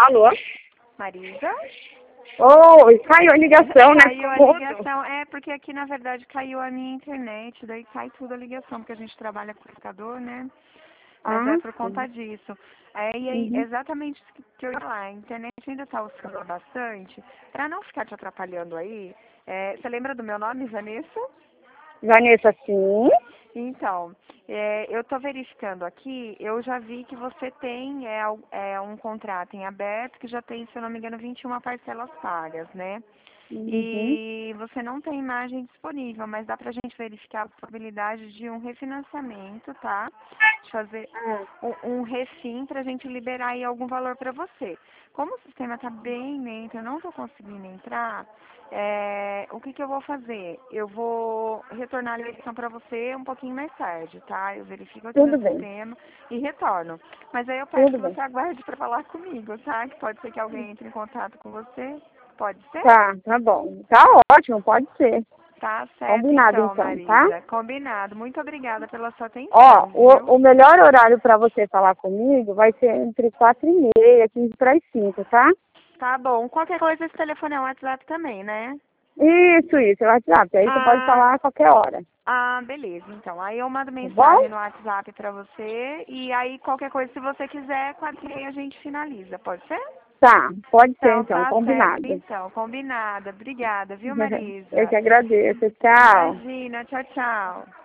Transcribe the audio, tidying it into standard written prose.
Alô? Marisa? Oi, caiu a ligação, né? Caiu a ligação. É, porque aqui, na verdade, caiu a minha internet, daí cai tudo a ligação, porque a gente trabalha com computador, né? Mas é por Sim. conta disso. É, e aí, Uhum. exatamente isso que eu ia falar. A internet ainda está oscilando bastante. Para não ficar te atrapalhando aí, você lembra do meu nome, Vanessa? Vanessa, sim. Então, eu estou verificando aqui, eu já vi que você tem um contrato em aberto que já tem, se eu não me engano, 21 parcelas pagas, né? Uhum. E você não tem imagem disponível, mas dá para a gente verificar a possibilidade de um refinanciamento, tá? De fazer Ah, um refim para a gente liberar aí algum valor para você. Como o sistema está bem lento, eu não estou conseguindo entrar, o que eu vou fazer? Eu vou retornar a ligação para você um pouquinho mais tarde, tá? Eu verifico aqui no tudo bem, sistema e retorno. Mas aí eu peço tudo que bem. você aguarde para falar comigo, tá? Que pode ser que alguém entre em contato com você. Pode ser? Tá bom. Tá ótimo, pode ser. Tá certo Combinado então, então, tá? Marisa. Combinado. Muito obrigada pela sua Ó, atenção, viu? o melhor horário para você falar comigo vai ser entre 4h30, 15 para as 5, tá? Tá bom. Qualquer coisa, esse telefone é um WhatsApp também, né? Isso, é o WhatsApp. Aí você pode Ah, falar a qualquer hora, beleza. Então, aí eu mando tá bom? mensagem no WhatsApp pra você e aí qualquer coisa, se você quiser, 4h30 a gente finaliza, pode ser? Tá, pode ser Então, então, tá certo. combinado. Então, combinada. Obrigada, viu, Eu que Marisa? agradeço. Tchau. Imagina. Tchau, tchau.